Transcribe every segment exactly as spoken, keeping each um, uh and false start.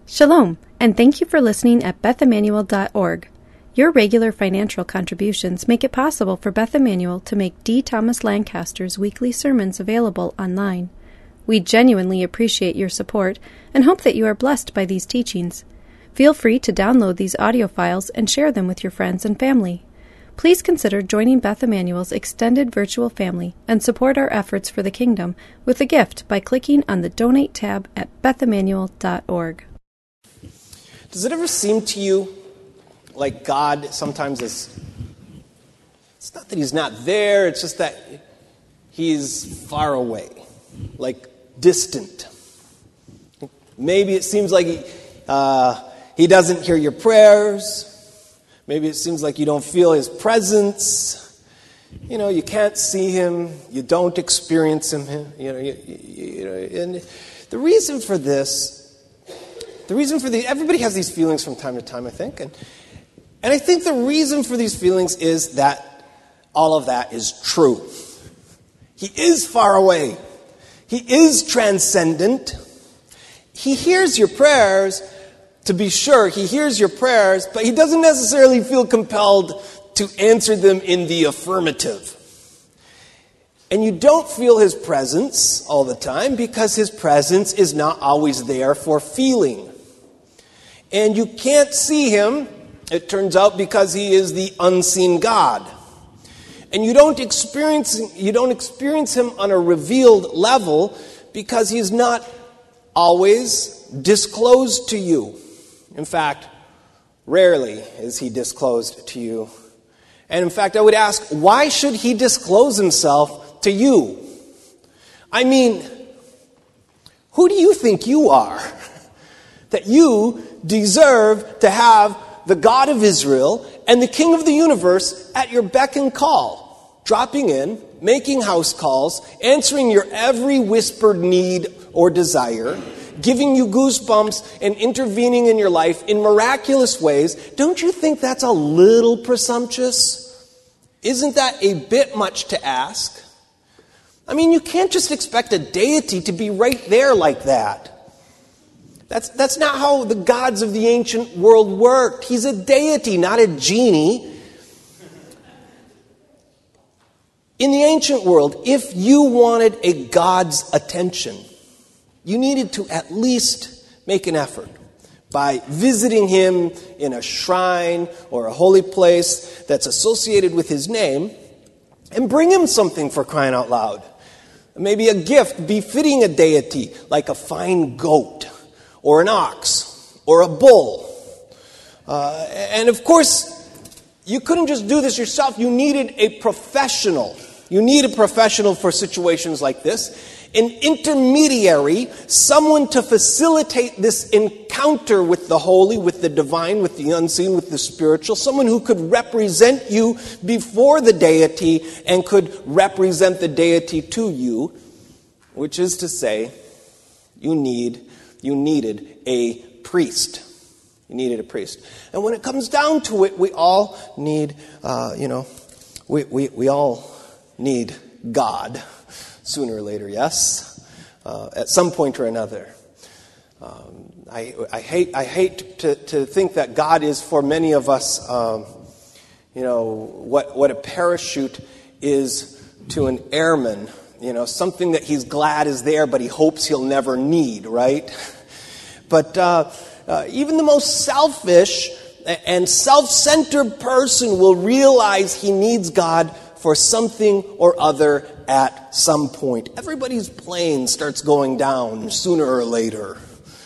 Shalom, and thank you for listening at beth emmanuel dot org. Your regular financial contributions make it possible for Beth Emmanuel to make D. Thomas Lancaster's weekly sermons available online. We genuinely appreciate your support and hope that you are blessed by these teachings. Feel free to download these audio files and share them with your friends and family. Please consider joining Beth Emmanuel's extended virtual family and support our efforts for the kingdom with a gift by clicking on the Donate tab at beth emmanuel dot org. Does it ever seem to you like God sometimes is, it's not that he's not there, it's just that he's far away, like distant. Maybe it seems like he, uh, he doesn't hear your prayers. Maybe it seems like you don't feel his presence. You know, you can't see him. You don't experience him. You know, you, you, you know, and the reason for this, the reason for the, everybody has these feelings from time to time, I think. And, and I think the reason for these feelings is that all of that is true. He is far away. He is transcendent. He hears your prayers. To be sure, he hears your prayers, but he doesn't necessarily feel compelled to answer them in the affirmative. And you don't feel his presence all the time because his presence is not always there for feeling. And you can't see him, it turns out, because he is the unseen God. And you don't experience you don't experience him on a revealed level because he's not always disclosed to you. In fact, rarely is he disclosed to you. And in fact, I would ask, why should he disclose himself to you? I mean, who do you think you are? That you deserve to have the God of Israel and the King of the universe at your beck and call, dropping in, making house calls, answering your every whispered need or desire, giving you goosebumps and intervening in your life in miraculous ways. Don't you think that's a little presumptuous? Isn't that a bit much to ask? I mean, you can't just expect a deity to be right there like that. That's, that's not how the gods of the ancient world worked. He's a deity, not a genie. In the ancient world, if you wanted a god's attention, you needed to at least make an effort by visiting him in a shrine or a holy place that's associated with his name and bring him something, for crying out loud. Maybe a gift befitting a deity, like a fine goat or an ox or a bull. Uh, and of course, you couldn't just do this yourself. You needed a professional. You need a professional for situations like this. An intermediary, someone to facilitate this encounter with the holy, with the divine, with the unseen, with the spiritual, someone who could represent you before the deity and could represent the deity to you, which is to say, you need, you needed a priest. You needed a priest. And when it comes down to it, we all need, uh, you know, we, we, we all need God. Sooner or later, yes, uh, at some point or another. Um, I, I hate I hate to, to think that God is for many of us, um, you know, what what a parachute is to an airman. You know, something that he's glad is there, but he hopes he'll never need. Right? But uh, uh, even the most selfish and self-centered person will realize he needs God for something or other at some point. Everybody's plane starts going down sooner or later.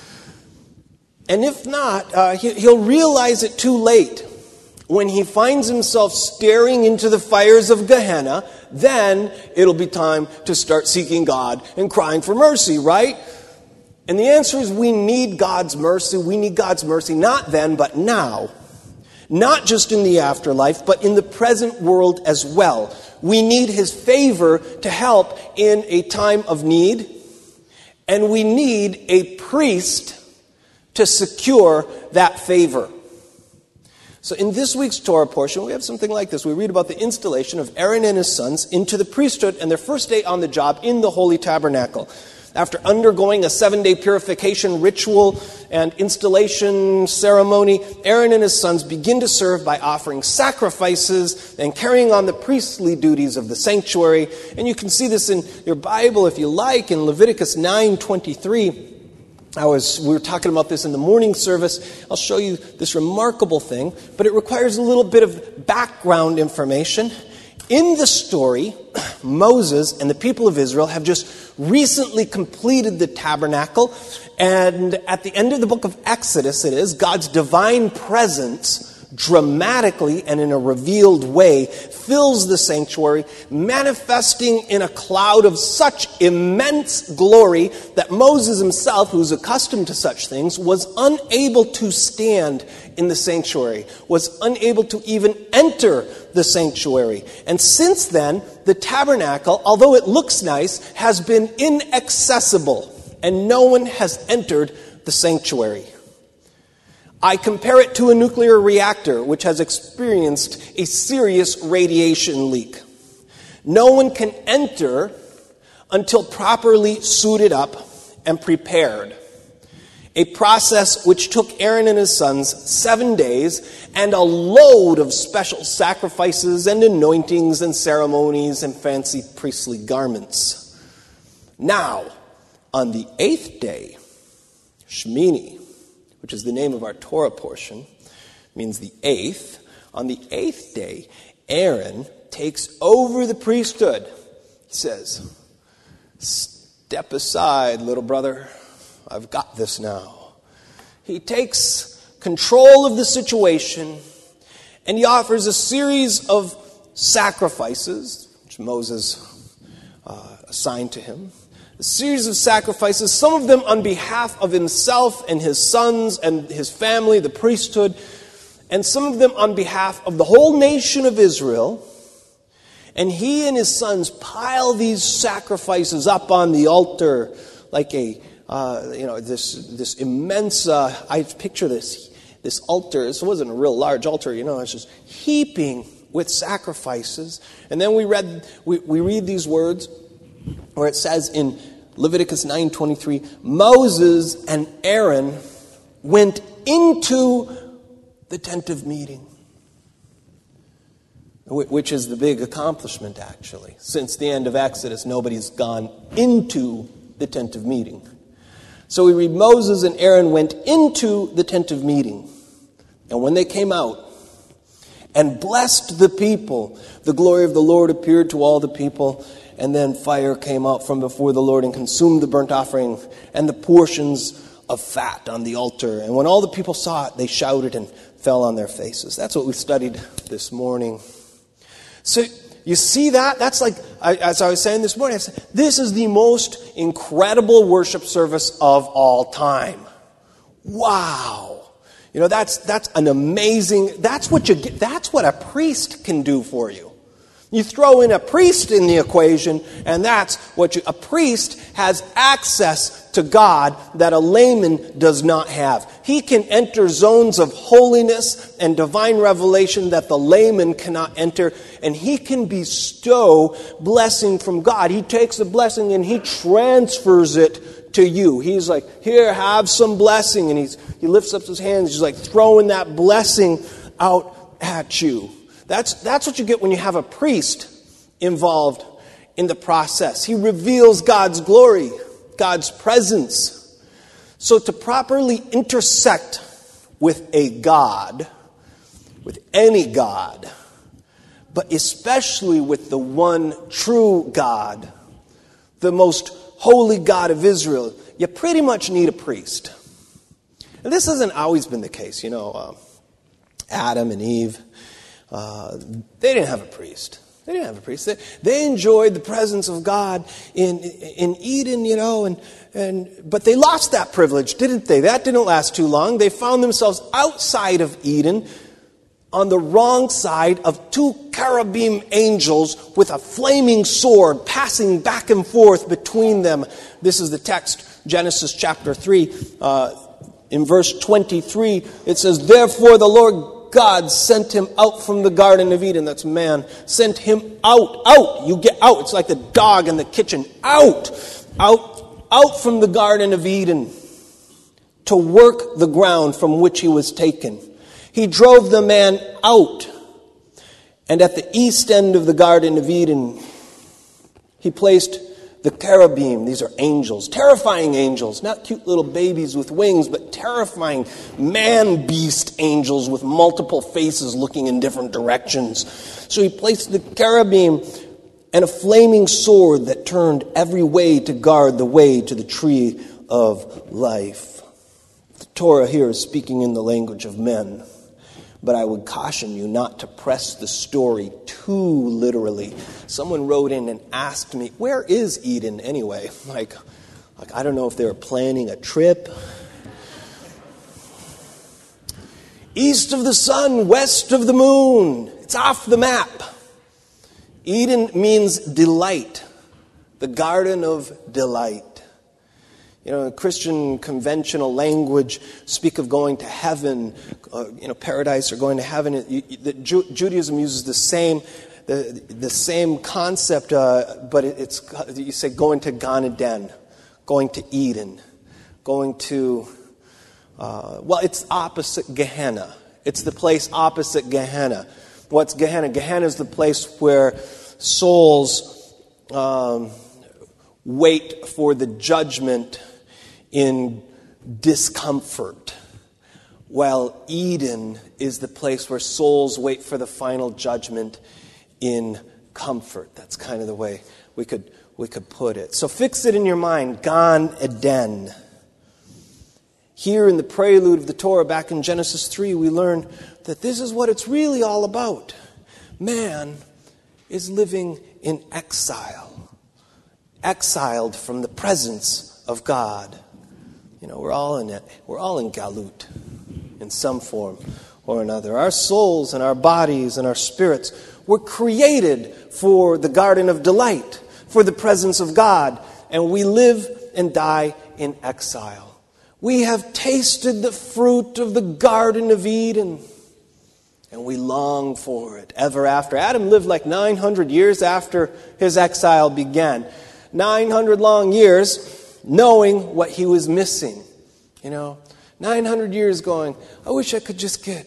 And if not, uh, he, he'll realize it too late. When he finds himself staring into the fires of Gehenna, then it'll be time to start seeking God and crying for mercy, right? And the answer is we need God's mercy. We need God's mercy not then, but now. Not just in the afterlife, but in the present world as well. We need his favor to help in a time of need. And we need a priest to secure that favor. So in this week's Torah portion, we have something like this. We read about the installation of Aaron and his sons into the priesthood and their first day on the job in the Holy Tabernacle. After undergoing a seven-day purification ritual and installation ceremony, Aaron and his sons begin to serve by offering sacrifices and carrying on the priestly duties of the sanctuary. And you can see this in your Bible, if you like, in Leviticus nine twenty-three. I was, we were talking about this in the morning service. I'll show you this remarkable thing, but it requires a little bit of background information. In the story, Moses and the people of Israel have just recently completed the tabernacle, and at the end of the book of Exodus, it is, God's divine presence dramatically and in a revealed way fills the sanctuary, manifesting in a cloud of such immense glory that Moses himself, who's accustomed to such things, was unable to stand in the sanctuary, was unable to even enter the sanctuary. And since then, the tabernacle, although it looks nice, has been inaccessible, and no one has entered the sanctuary. I compare it to a nuclear reactor, which has experienced a serious radiation leak. No one can enter until properly suited up and prepared. A process which took Aaron and his sons seven days and a load of special sacrifices and anointings and ceremonies and fancy priestly garments. Now, on the eighth day, Shemini, which is the name of our Torah portion, means the eighth. On the eighth day, Aaron takes over the priesthood. He says, "Step aside, little brother. I've got this now." He takes control of the situation, and he offers a series of sacrifices, which Moses uh, assigned to him. A series of sacrifices, some of them on behalf of himself and his sons and his family, the priesthood, and some of them on behalf of the whole nation of Israel. And he and his sons pile these sacrifices up on the altar like a, uh, you know, this this immense, uh, I picture this, this altar. This wasn't a real large altar, you know, it's just heaping with sacrifices. And then we read, we, we read these words, where it says in Leviticus nine twenty-three, Moses and Aaron went into the tent of meeting, which is the big accomplishment, actually. Since the end of Exodus, nobody's gone into the tent of meeting. So we read, Moses and Aaron went into the tent of meeting, and when they came out and blessed the people, the glory of the Lord appeared to all the people. And then fire came out from before the Lord and consumed the burnt offering and the portions of fat on the altar. And when all the people saw it, they shouted and fell on their faces. That's what we studied this morning. So you see that? That's like, as I was saying this morning, I said, this is the most incredible worship service of all time. Wow. You know, that's that's an amazing, that's what you get, that's what a priest can do for you. You throw in a priest in the equation, and that's what you, a priest has access to God that a layman does not have. He can enter zones of holiness and divine revelation that the layman cannot enter, and he can bestow blessing from God. He takes the blessing and he transfers it to you. He's like, here, have some blessing, and he's he lifts up his hands. He's like throwing that blessing out at you. That's, that's what you get when you have a priest involved in the process. He reveals God's glory, God's presence. So to properly intersect with a God, with any God, but especially with the one true God, the most holy God of Israel, you pretty much need a priest. And this hasn't always been the case. You know, uh, Adam and Eve, Uh, they didn't have a priest. They didn't have a priest. They, they enjoyed the presence of God in in Eden, you know, and and but they lost that privilege, didn't they? That didn't last too long. They found themselves outside of Eden, on the wrong side of two cherubim angels with a flaming sword passing back and forth between them. This is the text, Genesis chapter three, uh, in verse twenty-three. It says, "Therefore the Lord God sent him out from the Garden of Eden," that's man, "sent him out, out, you get out." It's like the dog in the kitchen, out, out out from the Garden of Eden to work the ground from which he was taken. He drove the man out. And at the east end of the Garden of Eden, he placed the cherubim. These are angels, terrifying angels, not cute little babies with wings, but terrifying man-beast angels with multiple faces looking in different directions. So he placed the cherubim and a flaming sword that turned every way to guard the way to the tree of life. The Torah here is speaking in the language of men. But I would caution you not to press the story too literally. Someone wrote in and asked me, where is Eden anyway? Like, like I don't know if they were planning a trip. East of the sun, west of the moon. It's off the map. Eden means delight, the garden of delight. You know, Christian conventional language speak of going to heaven, uh, you know, paradise or going to heaven. You, you, the, Ju- Judaism uses the same the, the same concept, uh, but it, it's you say going to Gan Eden, going to Eden, going to uh, well, it's opposite Gehenna. It's the place opposite Gehenna. What's Gehenna? Gehenna is the place where souls um, wait for the judgment in discomfort, while Eden is the place where souls wait for the final judgment in comfort. That's kind of the way we could we could put it. So fix it in your mind, Gan Eden. Here in the prelude of the Torah, back in Genesis three, we learn that this is what it's really all about. Man is living in exile, exiled from the presence of God. You know, we're all in it. We're all in galut in some form or another. Our souls and our bodies and our spirits were created for the garden of delight, for the presence of God, and we live and die in exile. We have tasted the fruit of the Garden of Eden, and we long for it ever after. Adam lived like nine hundred years after his exile began. nine hundred long years knowing what he was missing. You know, nine hundred years going, I wish I could just get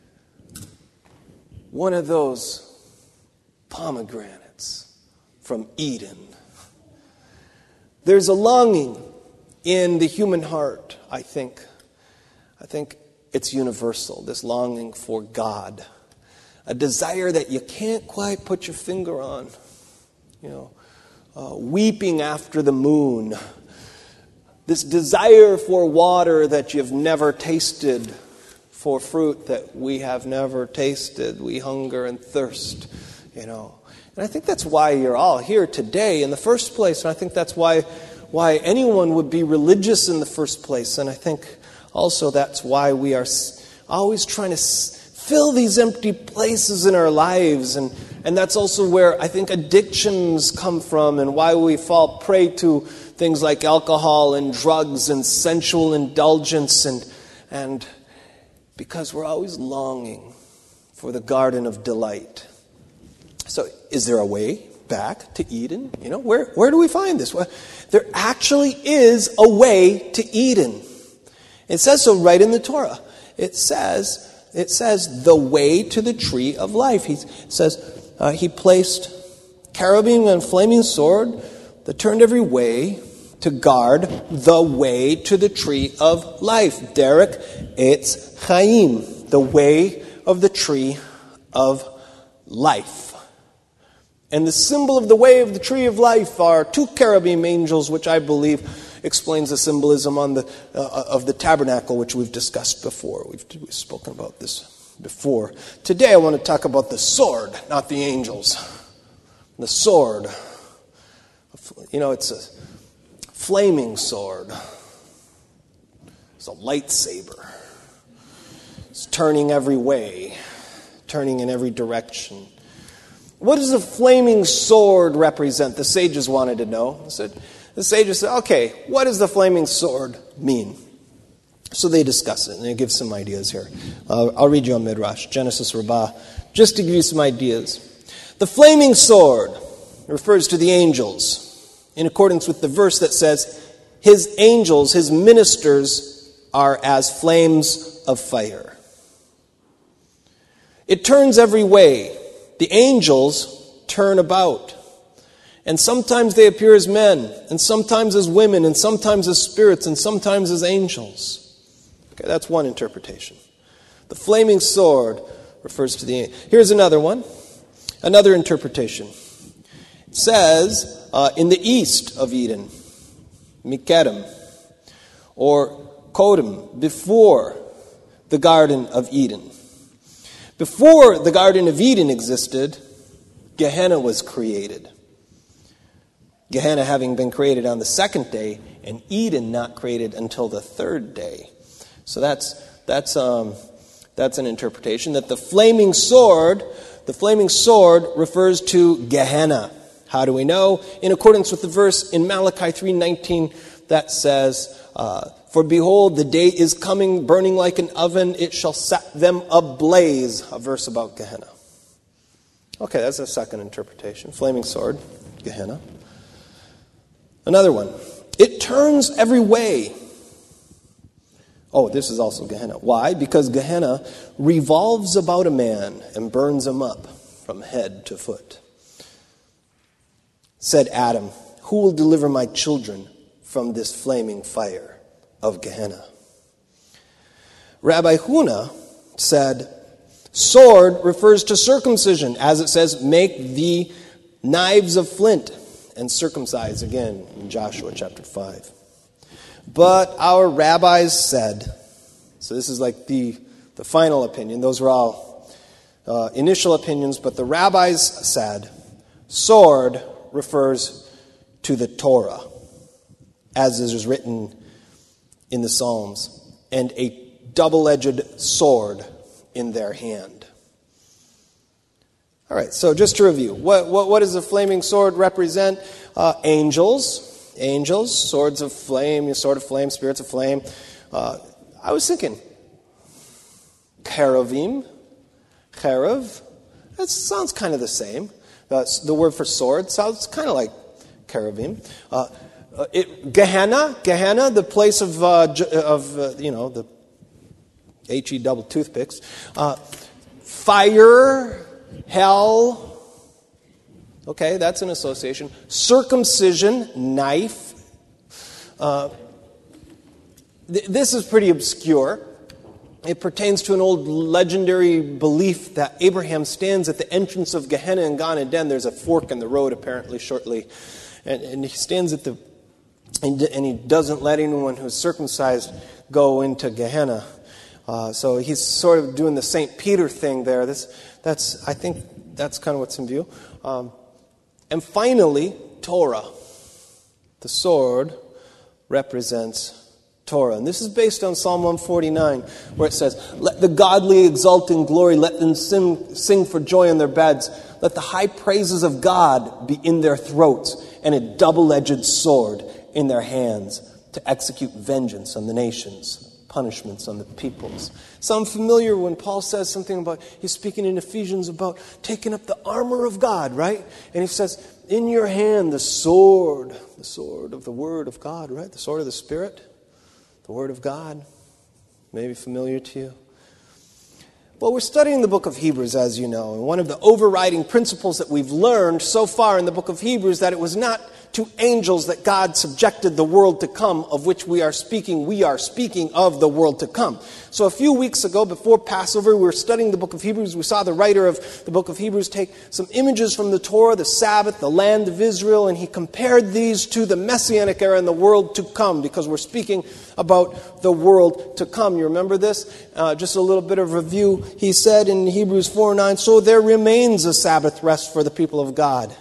one of those pomegranates from Eden. There's a longing in the human heart, I think. I think it's universal, this longing for God. A desire that you can't quite put your finger on. You know, uh, weeping after the moon. This desire for water that you've never tasted, for fruit that we have never tasted. We hunger and thirst, you know. And I think that's why you're all here today in the first place. And I think that's why why anyone would be religious in the first place. And I think also that's why we are always trying to fill these empty places in our lives. And, and that's also where I think addictions come from and why we fall prey to things like alcohol and drugs and sensual indulgence. And, and because we're always longing for the garden of delight. So is there a way back to Eden? You know, where, where do we find this? Well, there actually is a way to Eden. It says so right in the Torah. It says, it says the way to the tree of life. He says uh, he placed cherubim and a flaming sword that turned every way to guard the way to the tree of life. Derek, it's Chaim, the way of the tree of life. And the symbol of the way of the tree of life are two cherubim angels, which I believe explains the symbolism on the uh, of the tabernacle, which we've discussed before. We've, we've spoken about this before. Today I want to talk about the sword, not the angels. The sword. You know, it's a flaming sword. It's a lightsaber. It's turning every way, turning in every direction. What does a flaming sword represent? The sages wanted to know. Said, the sages said, okay, what does the flaming sword mean? So they discuss it, and they give some ideas here. Uh, I'll read you a Midrash, Genesis Rabbah, just to give you some ideas. The flaming sword refers to the angels, in accordance with the verse that says, his angels, his ministers, are as flames of fire. It turns every way. The angels turn about. And sometimes they appear as men, and sometimes as women, and sometimes as spirits, and sometimes as angels. Okay, that's one interpretation. The flaming sword refers to the angel. Here's another one. Another interpretation. It says, uh, in the east of Eden, Mikedem, or Kodem, before the Garden of Eden. Before the Garden of Eden existed, Gehenna was created. Gehenna having been created on the second day, and Eden not created until the third day. So that's that's um, that's an interpretation that the flaming sword, the flaming sword refers to Gehenna. How do we know? In accordance with the verse in Malachi three nineteen that says, uh, "For behold, the day is coming, burning like an oven; it shall set them ablaze." A verse about Gehenna. Okay, that's a second interpretation. Flaming sword, Gehenna. Another one. It turns every way. Oh, this is also Gehenna. Why? Because Gehenna revolves about a man and burns him up from head to foot. Said Adam, "Who will deliver my children from this flaming fire of Gehenna?" Rabbi Huna said, sword refers to circumcision, as it says, "Make the knives of flint and circumcise," again in Joshua chapter five. But our rabbis said, so this is like the, the final opinion, those were all uh, initial opinions, but the rabbis said, sword refers to the Torah, as is written in the Psalms, and a double-edged sword in their hand. All right, so just to review, what, what, what does the flaming sword represent? Uh, angels, angels, swords of flame, sword of flame, spirits of flame. Uh, I was thinking, cherubim, cherub, that sounds kind of the same. Uh, the word for sword sounds kind of like cherubim. Uh, uh, it, Gehenna, Gehenna, the place of, uh, of uh, you know, the H E double toothpicks. Uh, fire, hell, okay, that's an association. Circumcision, knife. Uh, th- this is pretty obscure. It pertains to an old legendary belief that Abraham stands at the entrance of Gehenna in Gan Eden. There's a fork in the road, apparently, shortly. And, and he stands at the, and, and he doesn't let anyone who's circumcised go into Gehenna. Uh, so he's sort of doing the Saint Peter thing there. This, that's, I think that's kind of what's in view. Um, and finally, Torah. The sword represents Torah. And this is based on Psalm one forty-nine, where it says, "Let the godly exult in glory. Let them sing, sing for joy in their beds. Let the high praises of God be in their throats, and a double-edged sword in their hands, to execute vengeance on the nations, punishments on the peoples." Sound familiar when Paul says something about, he's speaking in Ephesians about taking up the armor of God, right? And he says, in your hand the sword, the sword of the word of God, right? The sword of the Spirit, the word of God. Maybe familiar to you. Well, we're studying the book of Hebrews, as you know, and one of the overriding principles that we've learned so far in the book of Hebrews, that it was not to angels that God subjected the world to come, of which we are speaking. We are speaking of the world to come. So a few weeks ago, before Passover, we were studying the book of Hebrews. We saw the writer of the book of Hebrews take some images from the Torah, the Sabbath, the land of Israel, and he compared these to the Messianic era and the world to come, because we're speaking about the world to come. You remember this? Uh, just a little bit of review. He said in Hebrews four nine, "So there remains a Sabbath rest for the people of God.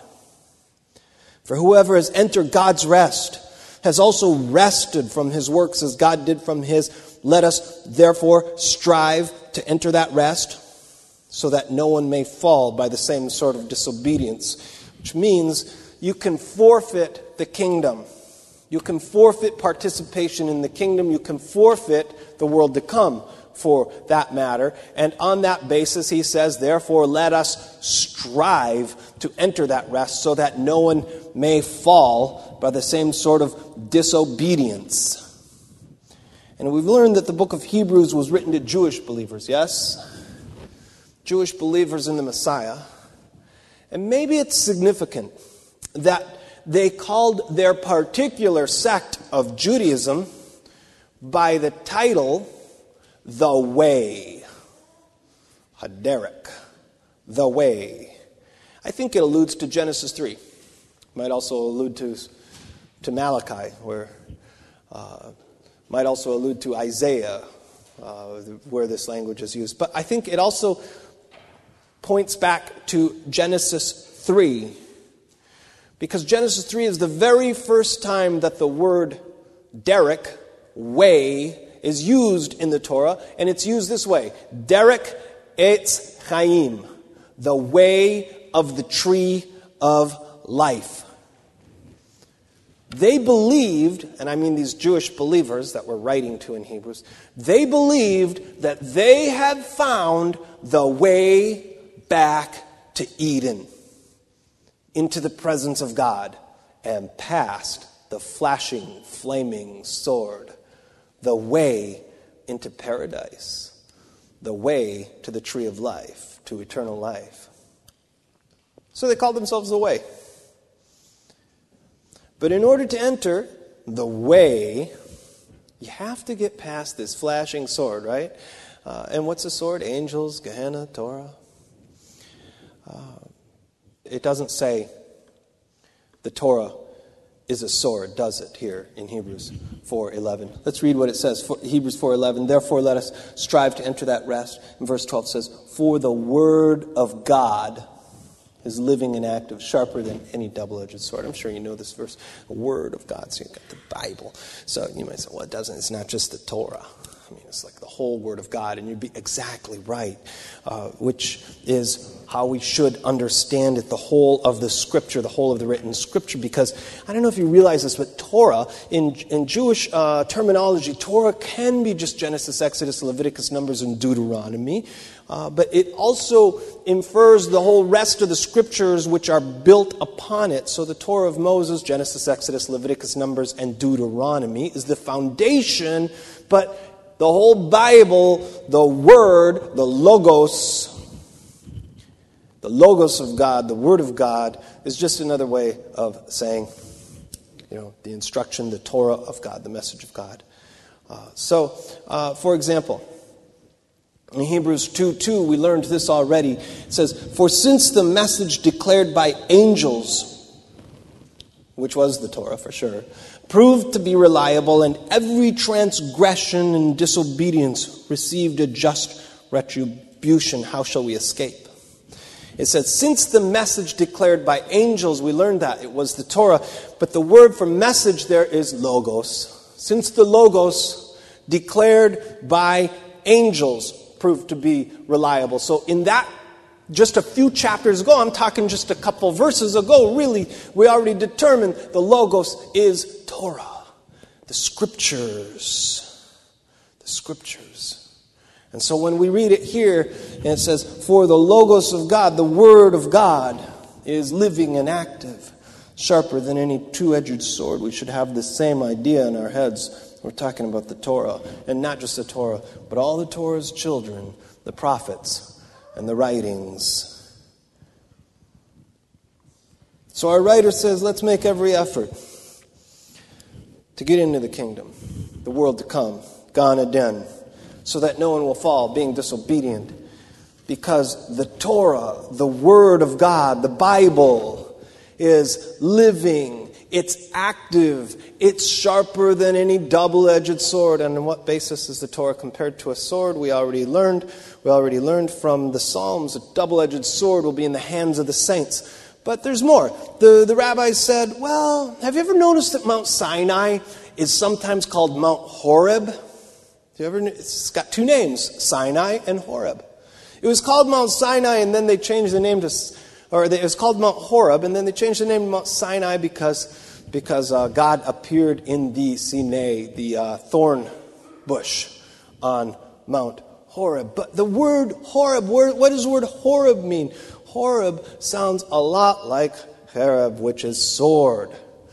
For whoever has entered God's rest has also rested from his works as God did from his. Let us therefore strive to enter that rest, so that no one may fall by the same sort of disobedience." Which means you can forfeit the kingdom. You can forfeit participation in the kingdom. You can forfeit the world to come, for that matter. And on that basis, he says, therefore, let us strive to enter that rest, so that no one may fall by the same sort of disobedience. And we've learned that the book of Hebrews was written to Jewish believers, yes? Jewish believers in the Messiah. And maybe it's significant that they called their particular sect of Judaism by the title, The Way. Haderek. The Way. I think it alludes to Genesis three. Might also allude to, to Malachi, where uh, might also allude to Isaiah, uh, where this language is used. But I think it also points back to Genesis three, because Genesis three is the very first time that the word derek, way, is used in the Torah, and it's used this way: derek etz chaim, the way of the tree of life. They believed, and I mean these Jewish believers that we're writing to in Hebrews, they believed that they had found the way back to Eden, into the presence of God, and past the flashing, flaming sword, the way into paradise, the way to the tree of life, to eternal life. So they called themselves the Way. But in order to enter the way, you have to get past this flashing sword, right? Uh, and what's a sword? Angels, Gehenna, Torah. Uh, it doesn't say the Torah is a sword, does it, here in Hebrews four eleven? Let's read what it says. For, Hebrews four eleven, therefore let us strive to enter that rest. And verse twelve says, for the word of God is living and active, sharper than any double-edged sword. I'm sure you know this verse. The word of God. So you've got the Bible. So you might say, well, it doesn't. It's not just the Torah. I mean, it's like the whole word of God. And you'd be exactly right, uh, which is how we should understand it, the whole of the Scripture, the whole of the written Scripture. Because I don't know if you realize this, but Torah, in, in Jewish uh, terminology, Torah can be just Genesis, Exodus, Leviticus, Numbers, and Deuteronomy. Uh, but it also infers the whole rest of the Scriptures which are built upon it. So the Torah of Moses, Genesis, Exodus, Leviticus, Numbers, and Deuteronomy is the foundation, but the whole Bible, the Word, the Logos, the Logos of God, the Word of God, is just another way of saying, you know, the instruction, the Torah of God, the message of God. Uh, so, uh, for example, in Hebrews two two, we learned this already. It says, for since the message declared by angels, which was the Torah for sure, proved to be reliable, and every transgression and disobedience received a just retribution, how shall we escape? It says, since the message declared by angels, we learned that it was the Torah, but the word for message there is logos. Since the logos declared by angels proved to be reliable. So in that, just a few chapters ago, I'm talking just a couple verses ago, really, we already determined the Logos is Torah. The Scriptures. The Scriptures. And so when we read it here, and it says, for the Logos of God, the Word of God, is living and active, sharper than any two-edged sword. We should have the same idea in our heads. We're talking about the Torah, and not just the Torah, but all the Torah's children, the prophets, and the writings. So our writer says, let's make every effort to get into the kingdom, the world to come, Gan Eden, so that no one will fall being disobedient. Because the Torah, the Word of God, the Bible, is living. It's active. It's sharper than any double-edged sword. And on what basis is the Torah compared to a sword? We already learned. We already learned from the Psalms. A double-edged sword will be in the hands of the saints. But there's more. The, the rabbis said, well, have you ever noticed that Mount Sinai is sometimes called Mount Horeb? Have you ever, it's got two names, Sinai and Horeb. It was called Mount Sinai, and then they changed the name to... Or it was called Mount Horeb, and then they changed the name to Mount Sinai because, because uh, God appeared in the Sinai, the uh, thorn bush on Mount Horeb. But the word Horeb, word, what does the word Horeb mean? Horeb sounds a lot like Hereb, which is sword.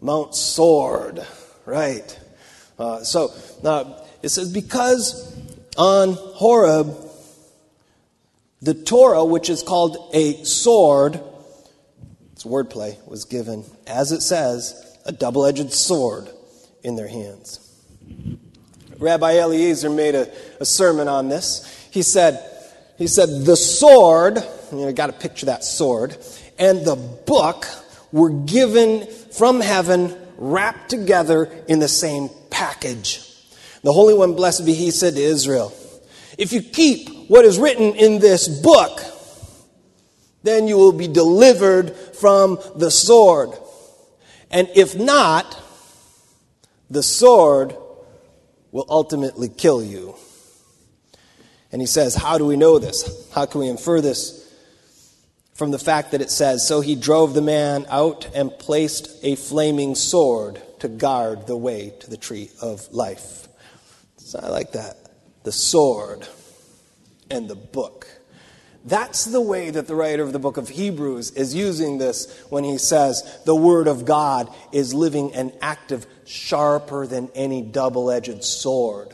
Mount Sword, right? Uh, so uh, it says, because on Horeb, the Torah, which is called a sword, it's wordplay, was given, as it says, a double-edged sword in their hands. Rabbi Eliezer made a, a sermon on this. He said, he said, the sword, you know, got to picture that sword, and the book were given from heaven, wrapped together in the same package. The Holy One, blessed be He, said to Israel, if you keep what is written in this book, then you will be delivered from the sword. And if not, the sword will ultimately kill you. And he says, how do we know this? How can we infer this? From the fact that it says, so he drove the man out and placed a flaming sword to guard the way to the tree of life. So I like that. The sword and the book. That's the way that the writer of the book of Hebrews is using this when he says the word of God is living and active, sharper than any double-edged sword.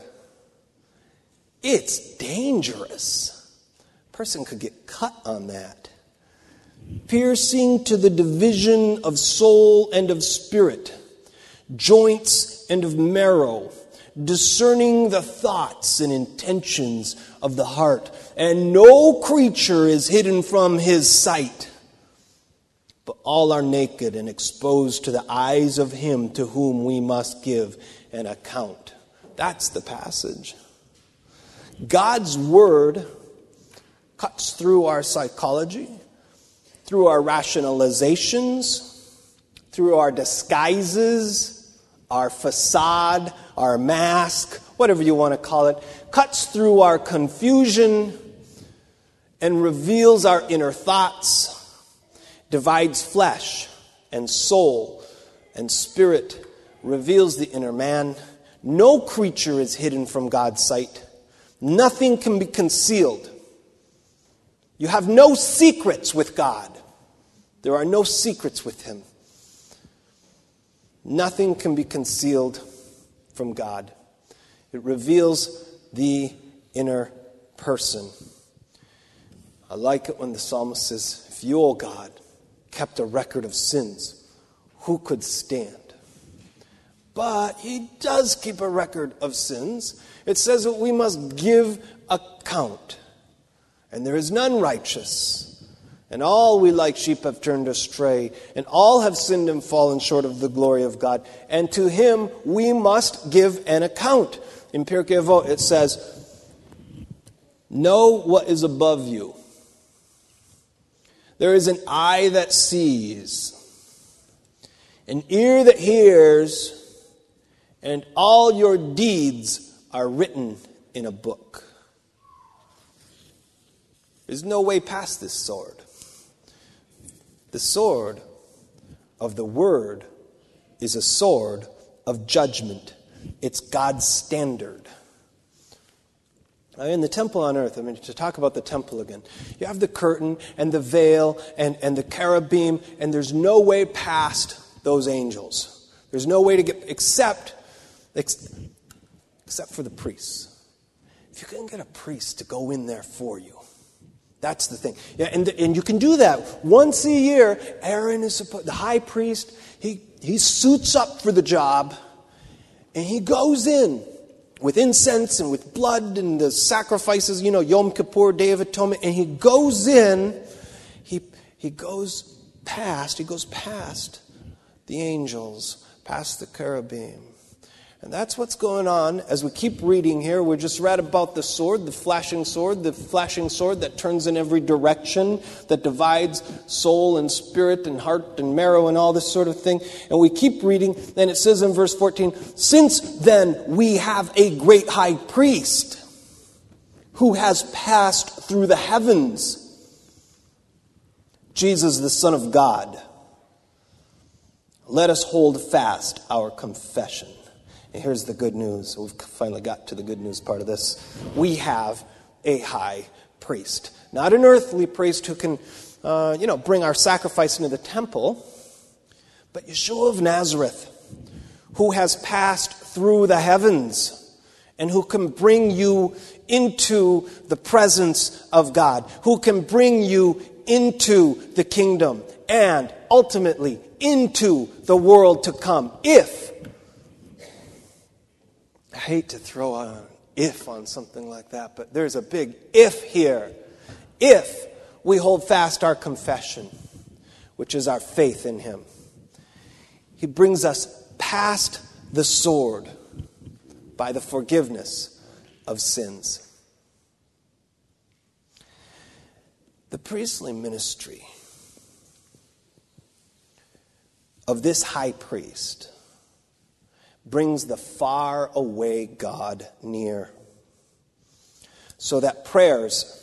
It's dangerous. A person could get cut on that. Piercing to the division of soul and of spirit, joints and of marrow, discerning the thoughts and intentions of the heart. And no creature is hidden from His sight, but all are naked and exposed to the eyes of Him to whom we must give an account. That's the passage. God's word cuts through our psychology, through our rationalizations, through our disguises, our facade, our mask, whatever you want to call it, cuts through our confusion and reveals our inner thoughts, divides flesh and soul and spirit, reveals the inner man. No creature is hidden from God's sight. Nothing can be concealed. You have no secrets with God. There are no secrets with Him. Nothing can be concealed from God. It reveals the inner person. I like it when the psalmist says, if you, O God, kept a record of sins, who could stand? But He does keep a record of sins. It says that we must give account. And there is none righteous. And all we like sheep have turned astray. And all have sinned and fallen short of the glory of God. And to Him we must give an account. In Pirkei Avot it says, know what is above you. There is an eye that sees, an ear that hears, and all your deeds are written in a book. There's no way past this sword. The sword of the Word is a sword of judgment. It's God's standard. Now, in the temple on earth, I mean, to talk about the temple again, you have the curtain and the veil and, and the cherubim, and there's no way past those angels. There's no way to get, except, ex, except for the priests. If you can get a priest to go in there for you, that's the thing. Yeah, and, and you can do that. Once a year, Aaron is supposed, the high priest, he, he suits up for the job, and he goes in with incense and with blood and the sacrifices, you know, Yom Kippur, Day of Atonement, and he goes in, he, he goes past, he goes past the angels, past the cherubim. And that's what's going on as we keep reading here. We just read about the sword, the flashing sword, the flashing sword that turns in every direction, that divides soul and spirit and heart and marrow and all this sort of thing. And we keep reading, and it says in verse fourteen, since then we have a great high priest who has passed through the heavens, Jesus the Son of God. Let us hold fast our confession. And here's the good news. We've finally got to the good news part of this. We have a high priest. Not an earthly priest who can, uh, you know, bring our sacrifice into the temple, but Yeshua of Nazareth, who has passed through the heavens and who can bring you into the presence of God, who can bring you into the kingdom and ultimately into the world to come. If, I hate to throw an if on something like that, but there's a big if here. If we hold fast our confession, which is our faith in him, he brings us past the sword by the forgiveness of sins. The priestly ministry of this high priest brings the far away God near, so that prayers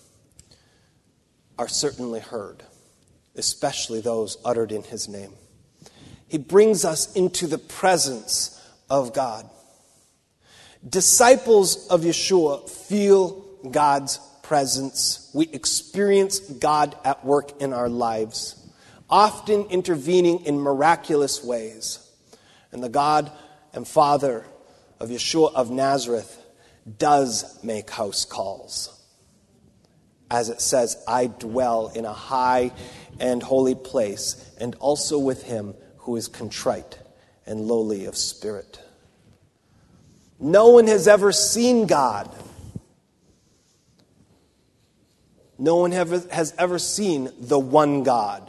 are certainly heard, especially those uttered in his name. He brings us into the presence of God. Disciples of Yeshua feel God's presence. We experience God at work in our lives, often intervening in miraculous ways. And the God and Father of Yeshua of Nazareth does make house calls. As it says, I dwell in a high and holy place, and also with him who is contrite and lowly of spirit. No one has ever seen God. No one has ever seen the one God,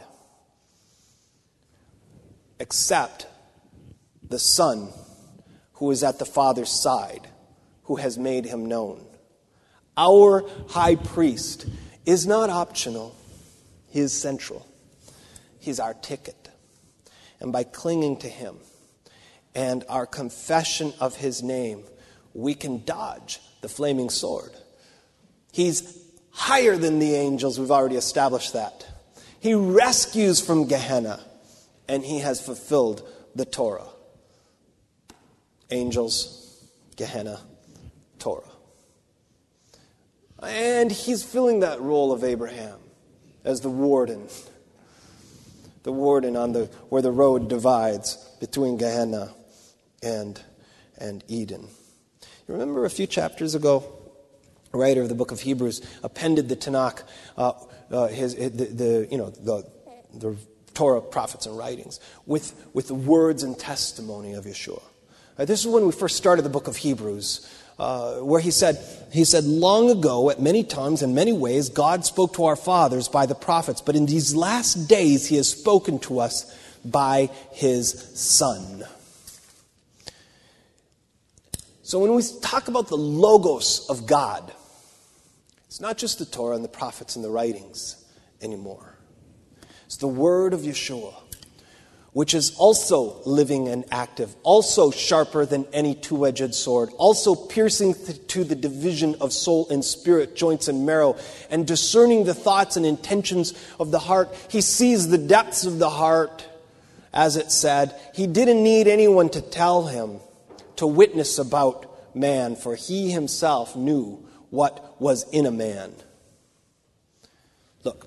except the Son who is at the Father's side, who has made him known. Our high priest is not optional. He is central. He's our ticket. And by clinging to him and our confession of his name, we can dodge the flaming sword. He's higher than the angels. We've already established that. He rescues from Gehenna, and he has fulfilled the Torah. Angels, Gehenna, Torah. And he's filling that role of Abraham as the warden. The warden on the where the road divides between Gehenna and, and Eden. You remember a few chapters ago, the writer of the book of Hebrews appended the Tanakh, uh, uh, his the, the you know the the Torah, prophets, and writings with with the words and testimony of Yeshua. Uh, this is when we first started the book of Hebrews, uh, where he said he said long ago, at many times in many ways, God spoke to our fathers by the prophets, but in these last days He has spoken to us by His Son. So when we talk about the logos of God, it's not just the Torah and the prophets and the writings anymore. It's the word of Yeshua, which is also living and active, also sharper than any two-edged sword, also piercing th- to the division of soul and spirit, joints and marrow, and discerning the thoughts and intentions of the heart. He sees the depths of the heart, as it said. He didn't need anyone to tell him, to witness about man, for he himself knew what was in a man. Look,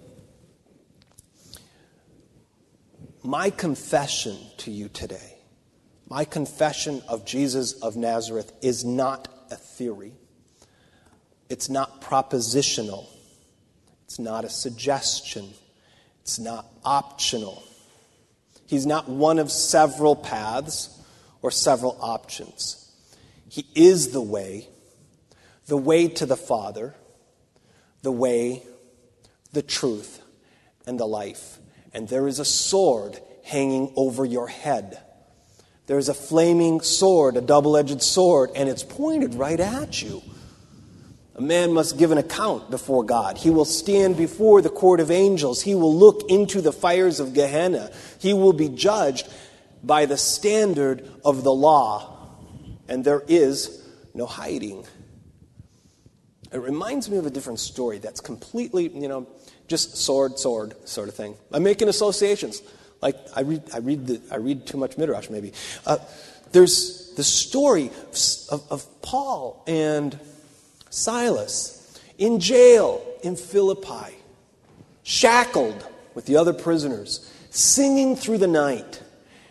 my confession to you today, my confession of Jesus of Nazareth is not a theory. It's not propositional. It's not a suggestion. It's not optional. He's not one of several paths or several options. He is the way, the way to the Father, the way, the truth, and the life. And there is a sword hanging over your head. There is a flaming sword, a double-edged sword, and it's pointed right at you. A man must give an account before God. He will stand before the court of angels. He will look into the fires of Gehenna. He will be judged by the standard of the law. And there is no hiding. It reminds me of a different story that's completely, you know, just sword, sword sort of thing. I'm making associations. Like I read, I read, the, I read too much Midrash maybe. Uh, there's the story of, of Paul and Silas in jail in Philippi, shackled with the other prisoners, singing through the night.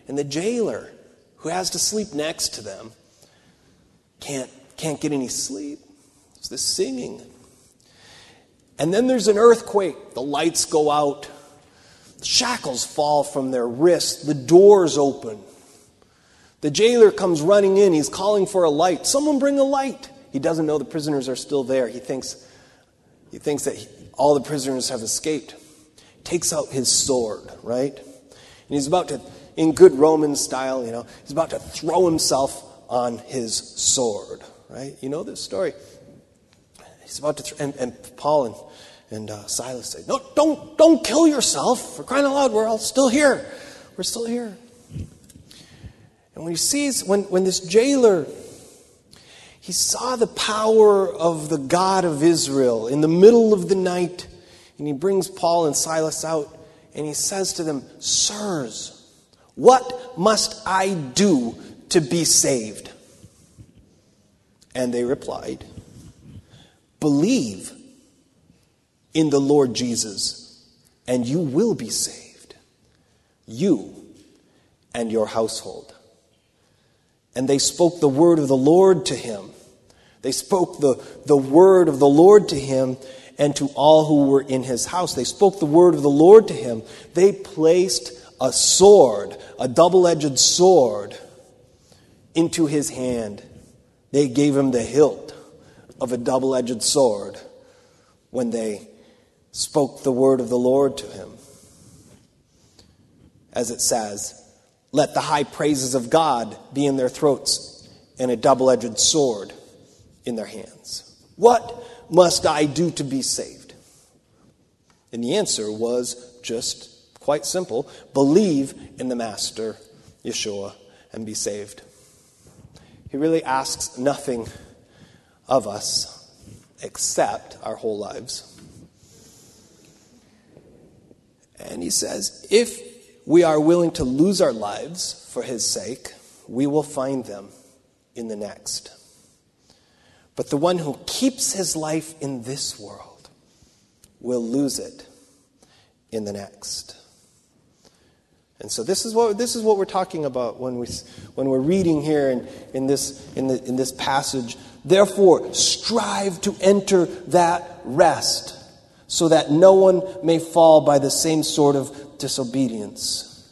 And the jailer, who has to sleep next to them, can't, can't get any sleep. It's this singing. And then there's an earthquake. The lights go out. The shackles fall from their wrists. The doors open. The jailer comes running in. He's calling for a light. Someone bring a light. He doesn't know the prisoners are still there. He thinks, he thinks that he, all the prisoners have escaped. He takes out his sword, right? And he's about to, in good Roman style, you know, he's about to throw himself on his sword, right? You know this story. He's about to, th- and, and Paul and, and uh, Silas say, no, don't, don't kill yourself. For crying out loud, we're all still here. We're still here. And when he sees, when, when this jailer, he saw the power of the God of Israel in the middle of the night, and he brings Paul and Silas out, and he says to them, sirs, what must I do to be saved? And they replied, believe in the Lord Jesus, and you will be saved, you and your household. And they spoke the word of the Lord to him. They spoke the, the word of the Lord to him and to all who were in his house. They spoke the word of the Lord to him. They placed a sword, a double-edged sword, into his hand. They gave him the hilt of a double-edged sword when they spoke the word of the Lord to him. As it says, let the high praises of God be in their throats and a double-edged sword in their hands. What must I do to be saved? And the answer was just quite simple. Believe in the Master, Yeshua, and be saved. He really asks nothing of us except our whole lives. And he says, if we are willing to lose our lives for his sake, we will find them in the next. But the one who keeps his life in this world will lose it in the next. And so this is what this is what we're talking about when we when we're reading here in, in this in the in this passage. Therefore, strive to enter that rest, so that no one may fall by the same sort of disobedience.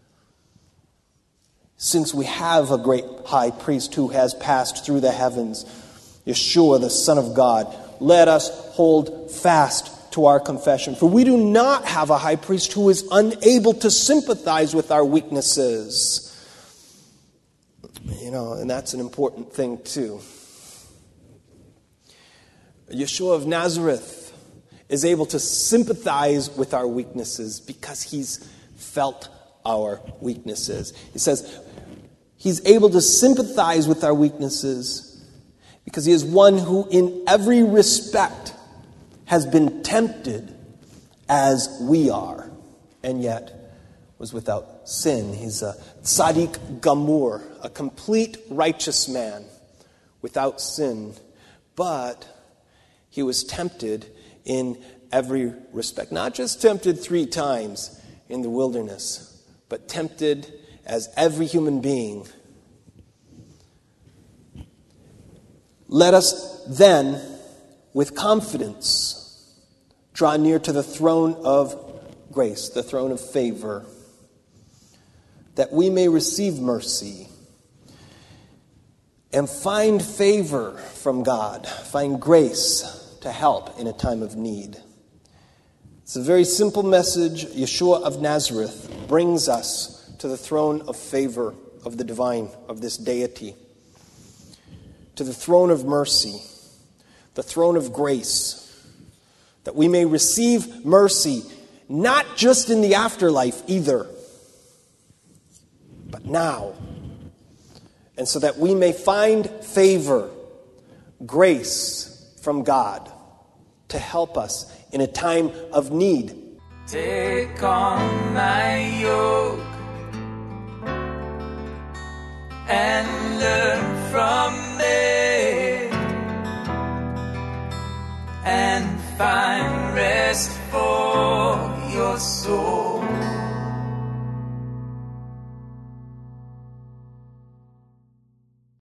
Since we have a great high priest who has passed through the heavens, Yeshua, the Son of God, let us hold fast to our confession. For we do not have a high priest who is unable to sympathize with our weaknesses. You know, and that's an important thing too. Yeshua of Nazareth is able to sympathize with our weaknesses because he's felt our weaknesses. He says he's able to sympathize with our weaknesses because he is one who in every respect has been tempted as we are, and yet was without sin. He's a tzaddik gamur, a complete righteous man without sin, but he was tempted in every respect. Not just tempted three times in the wilderness, but tempted as every human being. Let us then, with confidence, draw near to the throne of grace, the throne of favor, that we may receive mercy and find favor from God, find grace to help in a time of need. It's a very simple message. Yeshua of Nazareth brings us to the throne of favor of the divine, of this deity, to the throne of mercy, the throne of grace, that we may receive mercy, not just in the afterlife either, but now. And so that we may find favor, grace from God to help us in a time of need. Take on my yoke and learn from